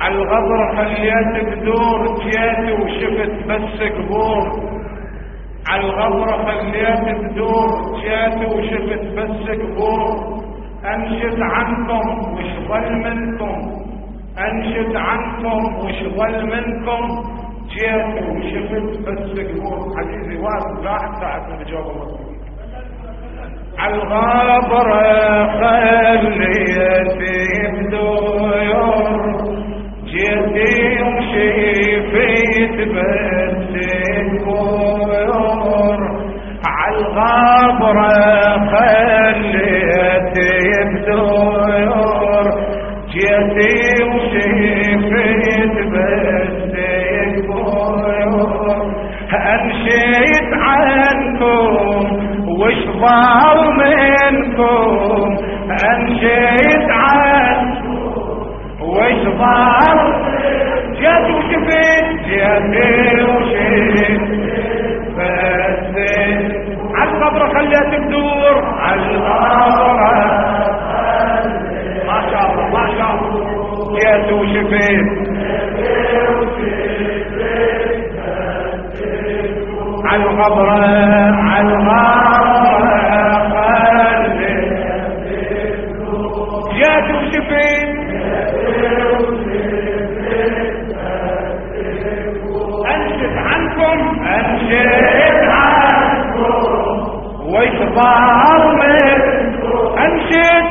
عالغبر خليت بدور جيت وشفت بس قبور. عالغبر خليت بدور جيت وشفت بس قبور. انشد عنكم وش ظل منكم، انشد عنكم وش ظل منكم، جيت وشفت بس قبور. عزيزي واحد لاحظ ساعتنا بجواب المطلوب. عالغبر خليت بدور جيتي وشفت بس قبور. عالغبر خليت بدور جيتي وشفت بس قبور. انشد عنكم وش ضل منكم، انشد عنكم وش ضل. جيت وشفت جيتي وشفت بس عالغبر خليت بدور. عالغبر ما شاء الله ما شاء الله. جيت وشفت عالغبر عالغبر جيت وشفت. انشد عنكم انشد عنكم وش ظهر منكم، انشد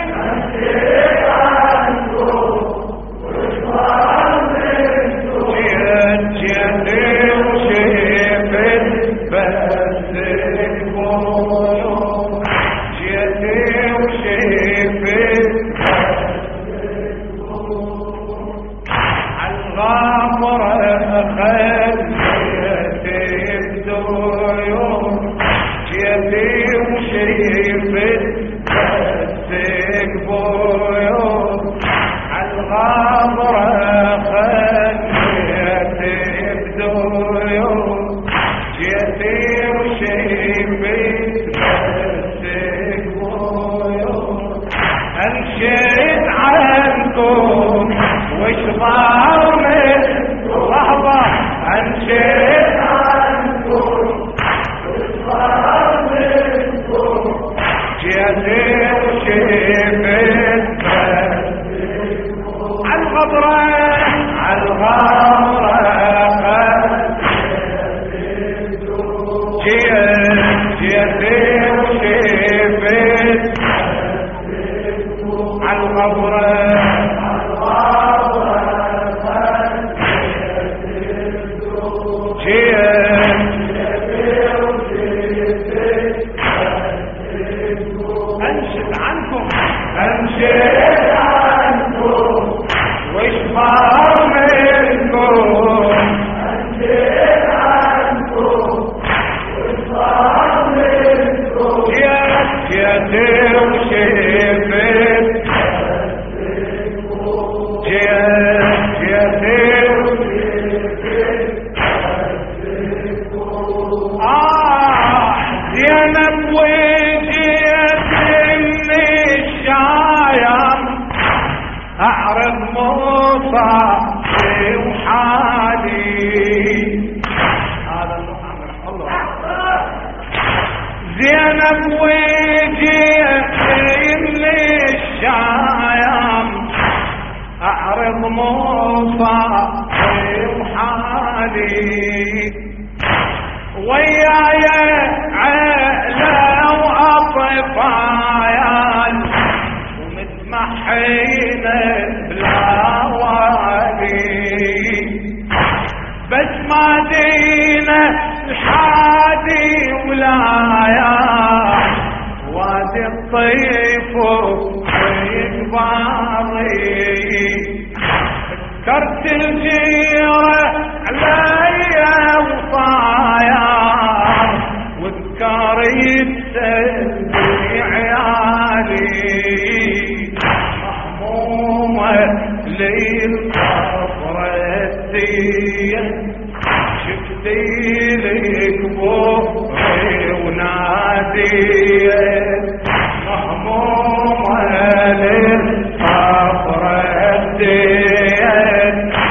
عنكم وش ظهر منكم. جيت وشفت بس قبور. جيت وشفت عالغبر خليت بدور جيتي وشفت بس قبور. عالغبر خليت بدور جيتي وشفت بس قبور. انشد عنكم وش ضل منكم، لحظة انشد عنكم وش ضل منكم، جيتي وشفت بس عالغبر عالغبر جيتي وشفت عالغبر انشد عنكم انشد عنكم وش ظهر منكم، انشد عنكم وش ظهر منكم. جيتي وشفت زينب وجيت من الشايم اعرض مصابي وحالي. هذا محمد الله. زينب وجيت من الشايم اعرض مصابي وحالي. وياي عيلة وأطفال ومتمحين بلا والي، بس ما دينا الحادي ولايا وادي الطيف ويكباري. ذكرت الجيرة عليا وطاير وذكرت سلبي عيالي. مهمومة للصبر الدين شفتي لك بوحي ونادي. مهمومة للصبر الدين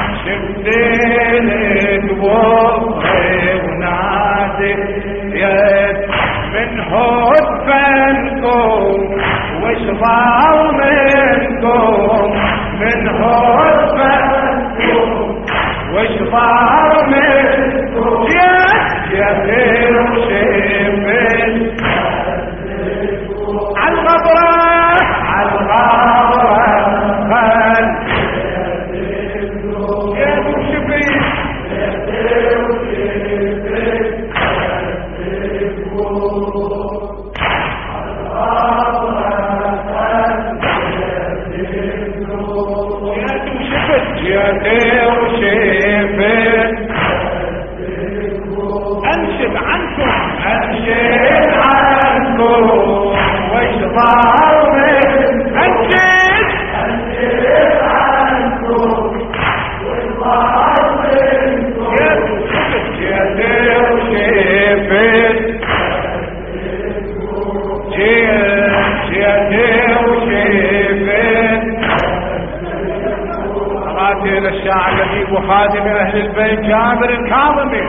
جيتي وشفت انشد عنكم وش ضار انشد عنكم وش ضار جيتي وشفت قاتل الشاعر لبيب وخادم اهل البيت جابر الكاظمي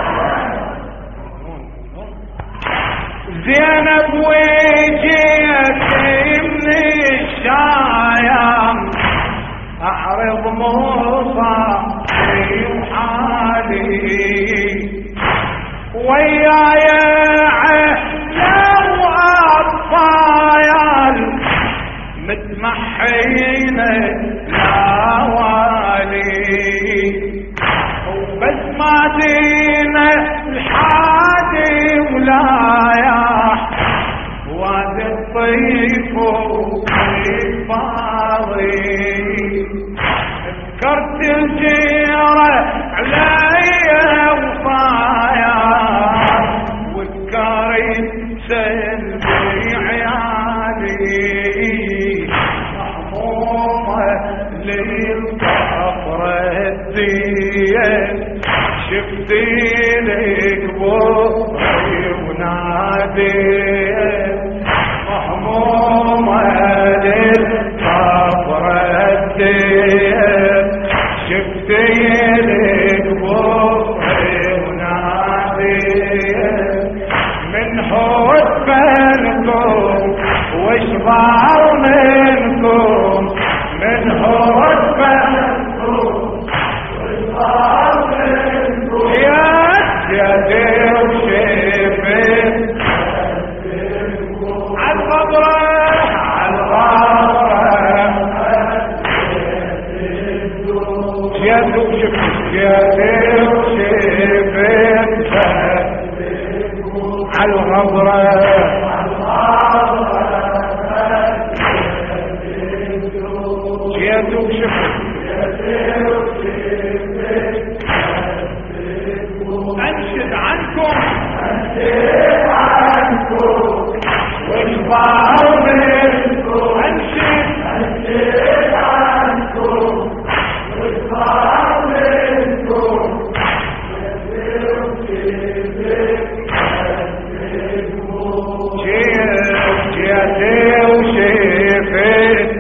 زينب وجيت من الشايم اعرض مصابي وحالي وياي عهله واطفال متمحين لا والي وبس ما دينا الحادي ولا ياح واد الطيف وفاضي ذكرت الجيرة علي وفايا وذكرت سلبي عيالي للطفرة الدين شفتي لك بطري ونادين مهمومة للطفرة الدين شفتي لك بطري ونادين من حب منكم وش ضار منكم من هربانكم والله منكم يا دير شفت عالغبرة يا دير شفت يا دير شفت عالغبرة انشد عنكم وش ضار منكم انشد عنكم وش ضار منكم جيتي وشفت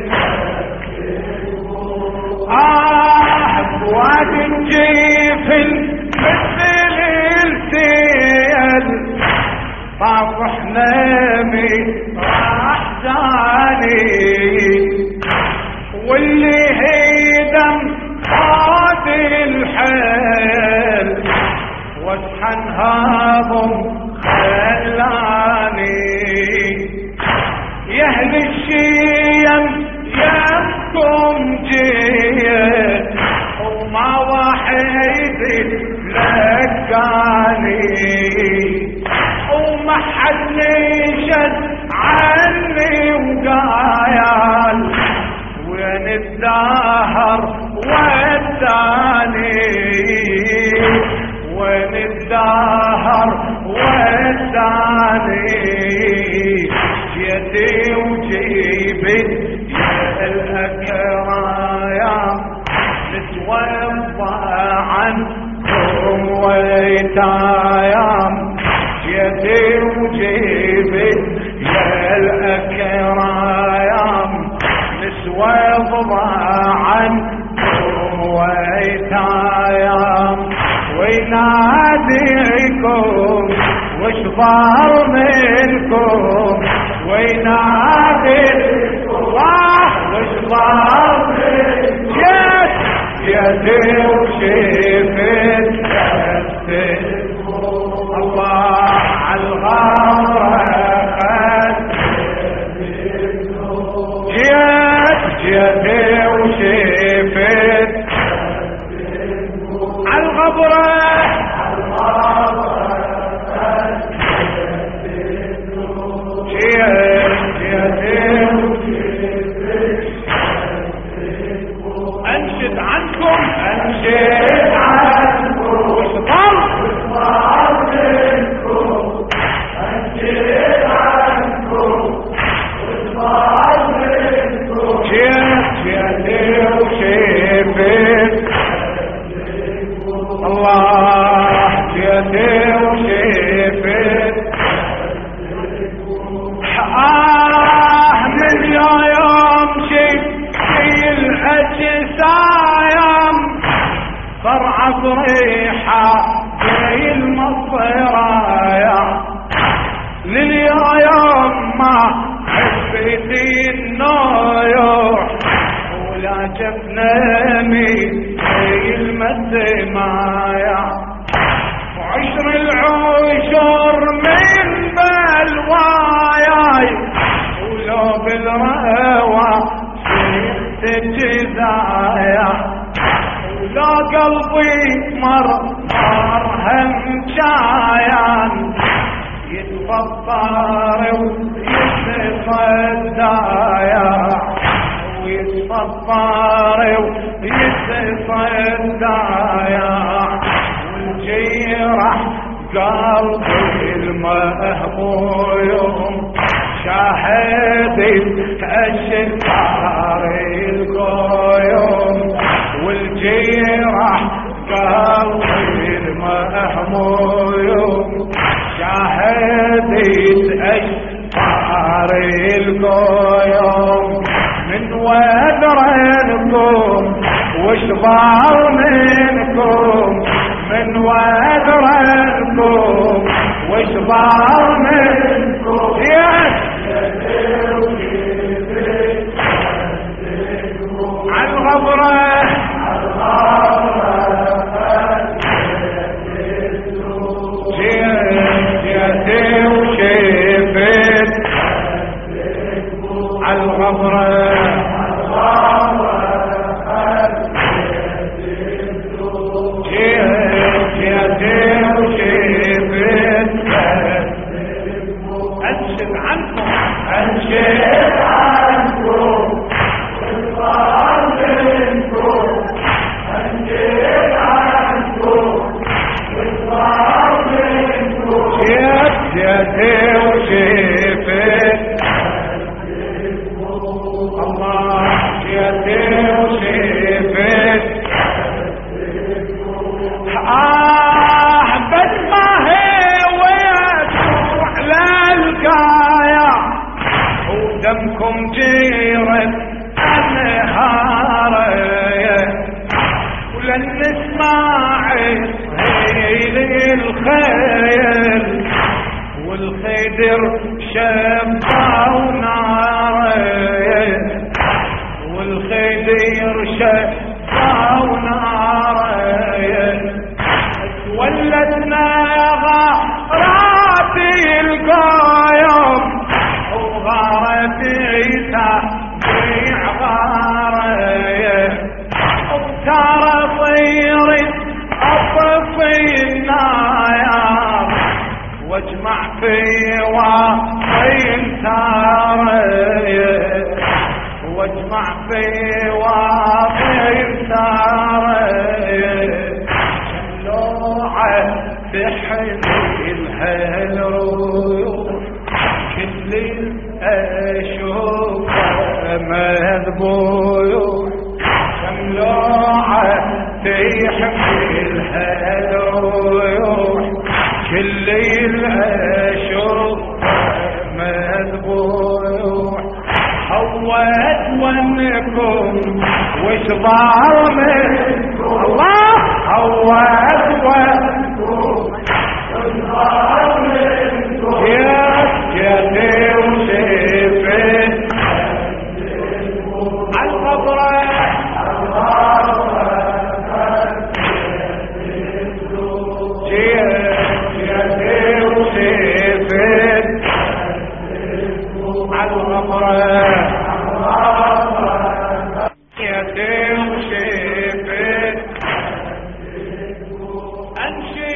واد جيفل مثل السيل طافح نامي راح زاني واللي هيدم خاد الحيل واسحن هاضم خلاني يهل الشيم يمكم جيت وما واحد لقاني وما حد نشد عني وقايل وين الدهر والثاني وين الدهر والثاني جيتي وجيبت يا الأكرايا نتوفى عنكم ويتايام جيتي وجيبت يا الأكرايام نتوفى عنكم ويتايام ويناديكم وش ضار منكم ويناديكم وش ضار منكم يا دير شفت الله عالغرق جيتي وشفت عالغبرة انشد عنكم السمايا وعشر العشر من بلواياي ولو بالروى سيحت الجزايا ولو قلبي مرهم جايان يتفطر ويتصدايا ويتفطر ويتصدايا والجيرح قلبي المهموم شاهدت الشفار القيوم والجيرح قلبي المهموم شاهدت الشفار القيوم من وذرنكم وشبار منكم من وذرنكم وشبار منكم عالغبرة جيتي وشيفت عالغبرة أنشد عنكم دمكم جيرت النهارية ولن نسمع هيل الخيل والخدر شبه ونارية والخدر شبه ونارية تولدنا غاراتي القايم وغارتيها بيع غارية وترى طيرت أطفي النايام واجمع في واطي تارية واجمع في واطي تارية شلوعة تحمل هالروح كل أشوف مذبوح شملوعة تحمل هالروح كل أشوف مذبوح حوت ونكم وشبار منكم الله حوت ونكم وشبار منكم يا وشيفت عالغبرة جيتي وشيفت عالغبرة جيتي وشيفت أمشي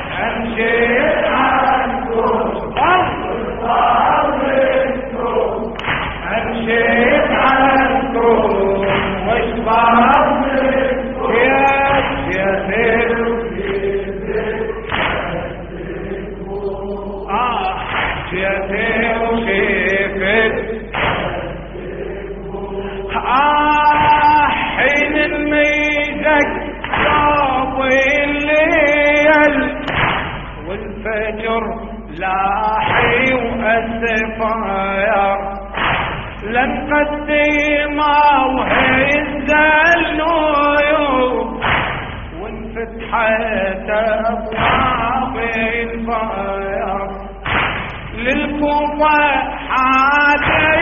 عنكم أمشيت عنكم واشبار منكم يا سيد وشيفت حين الميزك صاب الليل والفجر لاحي وأسفاير لن قديما وهز النيوم وانفتحت أبواب الفاير للكوفة حاتي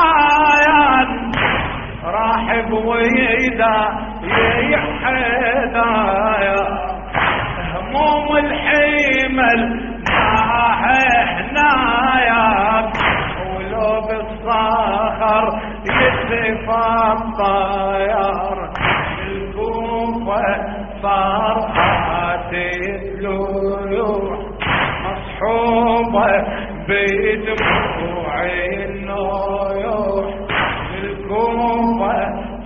الأضعايان راحب ويدا يحد صرخات الضلوع مصحوبة بدموع النوح بالكوفة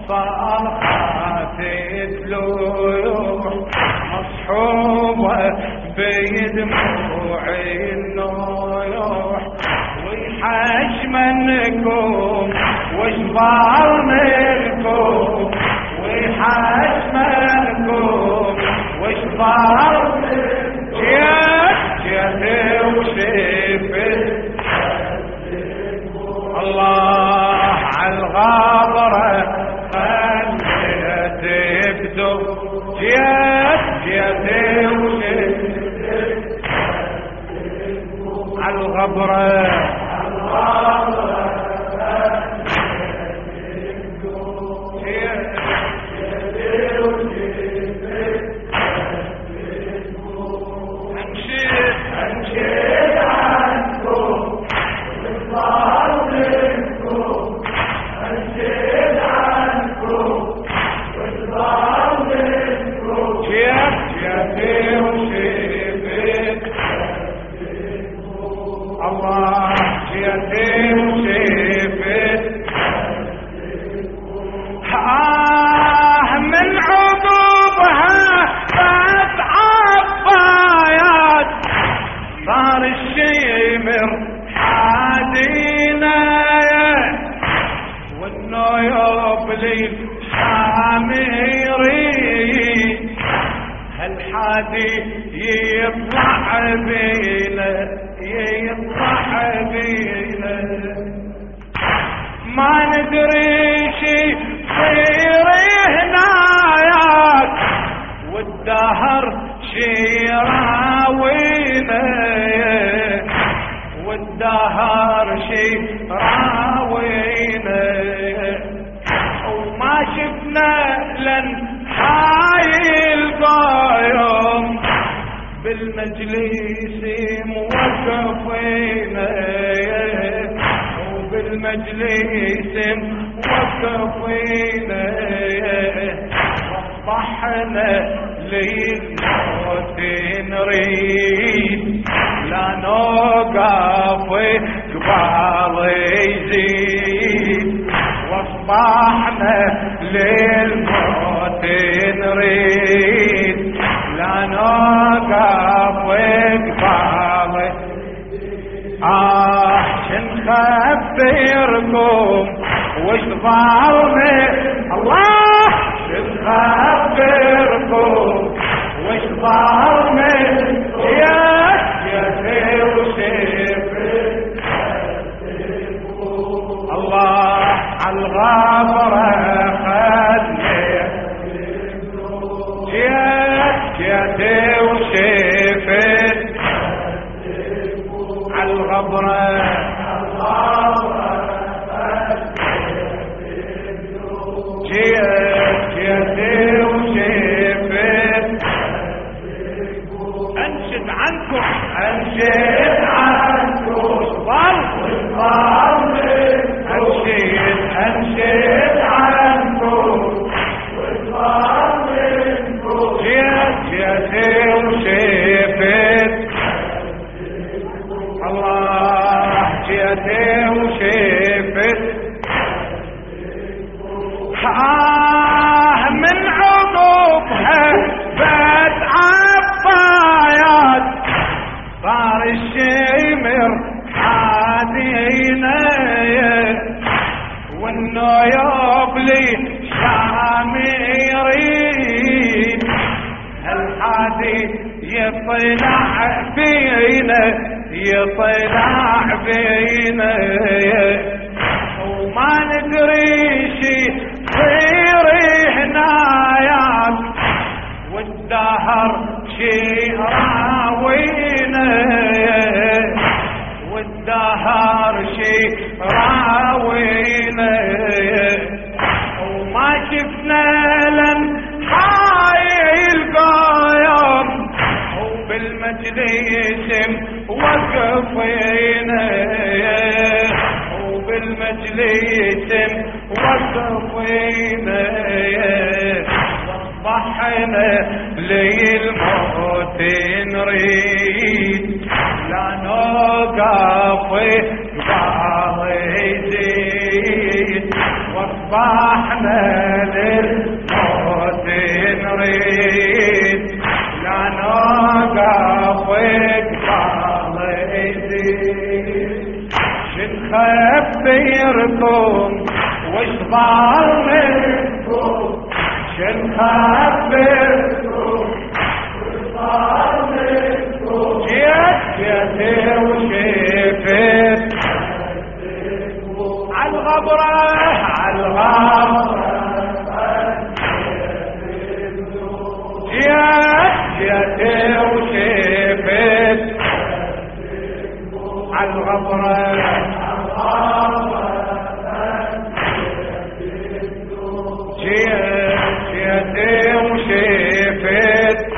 صرخات الضلوع مصحوبة بدموع النوح ويحاش منكم وشبار منكم ويحاش منكم وشبار جيت وشفت الله عالغابرة خليت بدو جيت وشفت عالغبرة من عقوبها عبايات صار الشيمر حادينا والنويب لي حاميري هالحادي يطلع بينا ما ندري شي صير هناياك والدهر شي راوينا والدهر شي راوينا وما شفنا لن هاي القايم بالمجلس موقفينا بالمجلس وقفينا واصبحنا للموت نريد لا نوقف قبال يزيد واصبحنا للموت نريد لا نوقف قبال شنخبركم وش ظالمي الله شنخبركم وش ظالمي يا الله عالغابرة خلي جيت وشفت عالغبرة جيت وشفت انشد عنكم انشد عنكم جيت وشفت الله جيت وشفت من عقوبها بات عبايات صار الشيمر حادينا والنويب لي شاميرين هالحادي يطلع بينا وما ندري شي صير هناياك والدهر شي راوينا والدهر شي راوينا وما شفنا لن هاي القايم وبالمجلس وقفينا وبالمجلس وقفينا واصبح صباحنا للموت نريد لا نوقف بعض يزيد واصبحنا للموت نريد لا نوقف بعض يزيد شنخبركم وش ضار منكم شنخبركم وش ضار منكم جيت وشفت عالغبرة جيت وشفت عالغبرة جيت وشفت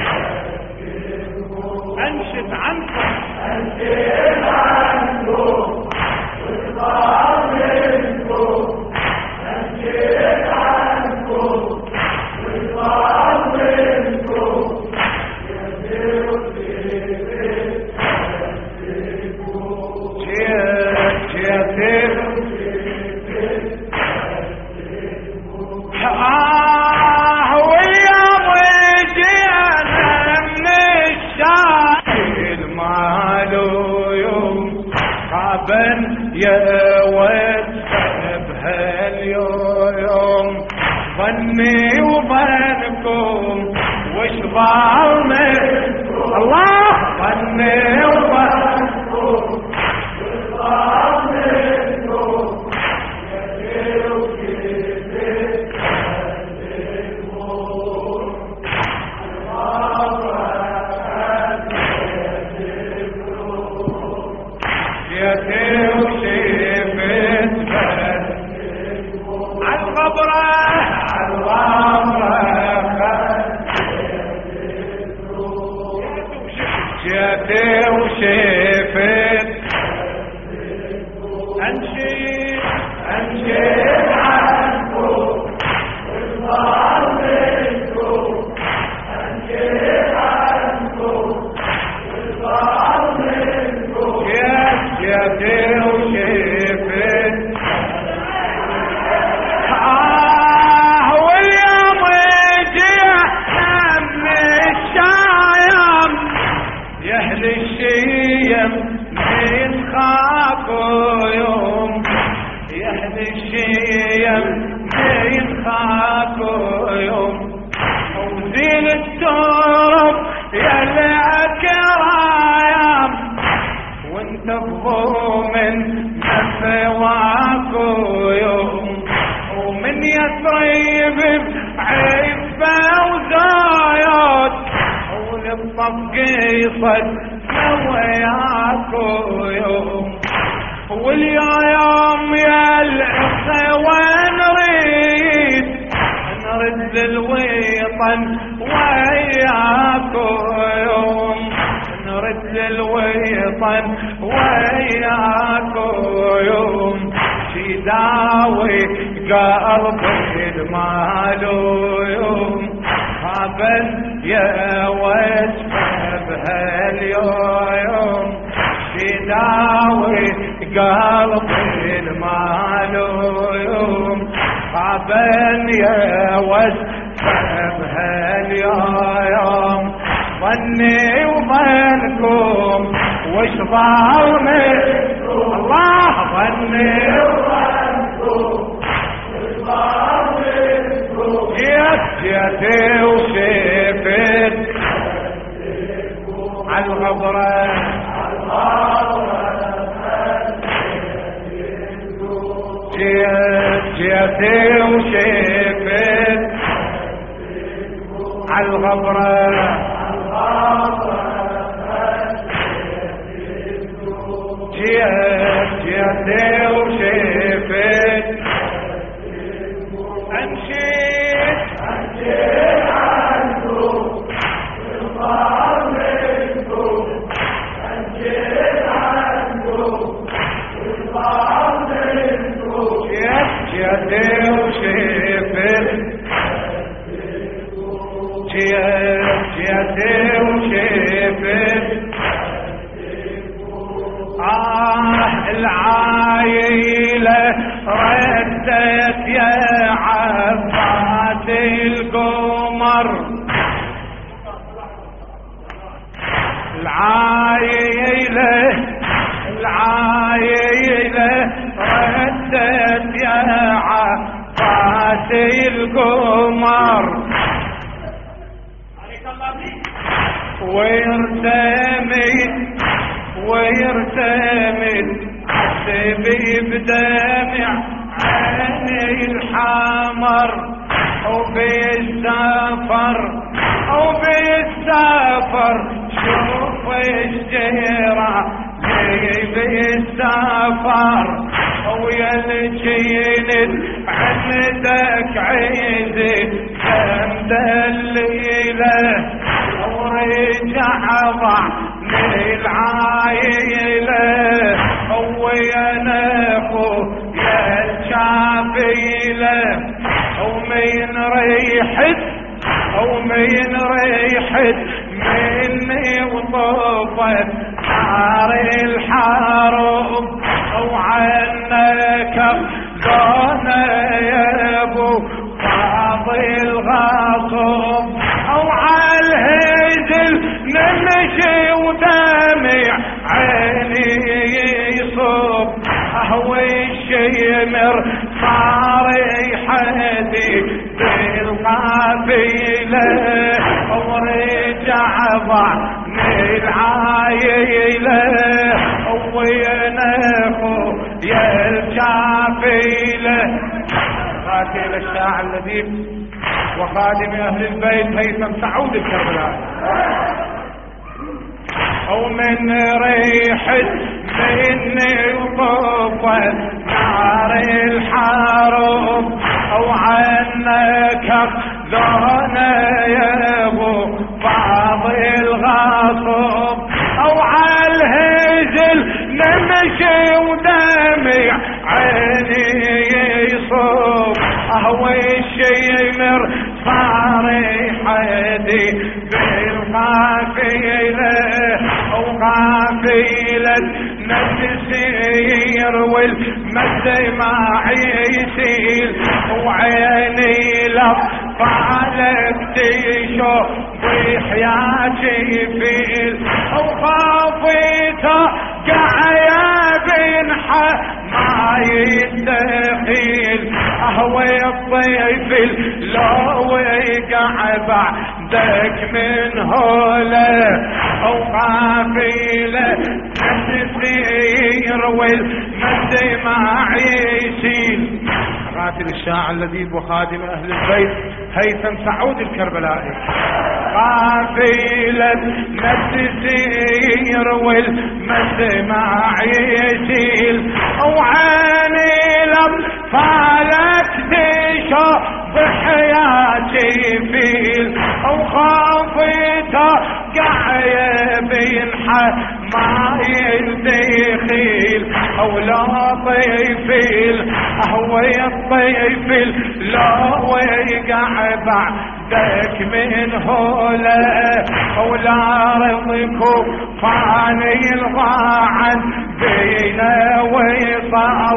انشد عنكم انشد عنكم وصار منكم انشد عنكم وصار منكم يا ود بهاليوم ظني وظنكم وش ضال منكم الله ظني وظنكم وش ضال منكم وشفت انشد عنكم وصار منكم انشد عنكم وصار منكم جيت وشفت واليوم جينا من الشايم يا اهل الشيم من خافوا يوم يا اهل الشيم من خافوا يوم وزين الترب يا الكرايم وانت الضومن مثواكوا يوم ومن يثرب بعفة وزايد وللطب قيصد سوياكو يوم واليوم يا الأخوة نرد الوطن وياكو يوم نرد الوطن وياكو يوم شداوي قلبي المالو يوم هابل يا وجبه بهاليوم شداوي قلبي المالوم هابل يا وجبه بهاليوم ظني وظنكم وش ضار منكم الله ظني وظنكم وش ضار منكم جيت وشفت عالغبرة جيت وشفت عالغبرة جيت وشفت انشد عنكم وصار منكم انشد عنكم وصار منكم جيت وشفت جيتي وشفت العايلة ردت يا عباس القمر العايلة ردت يا عباس القمر ويرتمد حسبي بدمع عيني الحمر وبالسفر شوف الشجرة لي بالسفر ويا الجيل عندك عيدي جنب الليلة ورجع ضعني العايلة ويا نخو يا الشافيلة ومين ريحت مني وطفت نار الحرب وعنك زونا يا ابو فاضي الغصب وعالهزل نمشي ودمع عيني يصب الشيمر صار يحدي بالقافلة ورجع ضعني العايلة وينخو يا الجافيلة. قاتل الشاعر اللذيذ وخادم اهل البيت هيثم سعود الكربلاء ومن ريحة مني وطفت نار الحرب وعنك ذونا يا ابو فاضي الغصب وعالهزل نمشي ودمع عيني يصب الشيمر صار يحدي بالقافلة وقافلة نسير والمد ما يسيل وعيني لطفالك تشوف بحياتي فيل وخافيته قعيا بنحى ما يستخيل الطيف لو يقع بعدك من هوله وقافله تسير والمد ما يسيل. قاتل الشاعر اللذيذ وخادم اهل البيت هيثم سعود الكربلائي قافلة تسير والمد ما يسيل وعيني لطفالك تشوف بحياتي فيل وخافيته قعية بينحى ما يلتخيل ولا طيفيل الطيفيل لا ويقع بعدك من هوله ولا رضكو فاني الضاعن بينا ويصال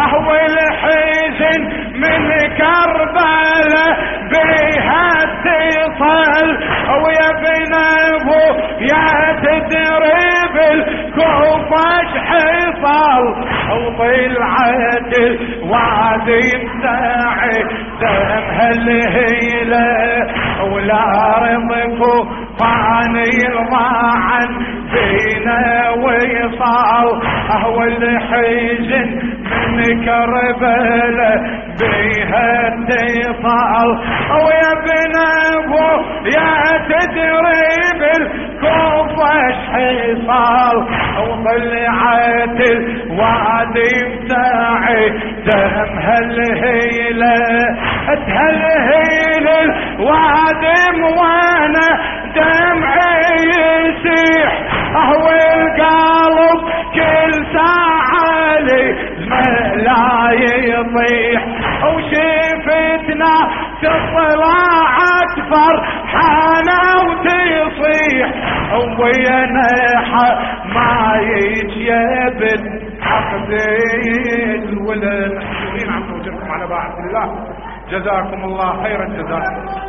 الحزن من كربلاء بيها اتصل ويا بن ابو يا تدري بالكوفة حصل وطلعت الوادي بتاعي دمها الهيلة ولا رضكو فاني الضاعن بينا ويصال الحزن من كربلاء بيها اتصل ويا بن ابو يا تدري بالكوفة حصل وطلعت الوادي بتاعي دمها الهيلة تهلهيل الوادي وانا دمعي يسيح القلب كل ساعة لي لا يطيح وشفتنا تطلع اكثر ويانا ما يجيب عقد الولد. محسورين عم نوجركم على بعض الله. جزاكم الله خير الجزاء.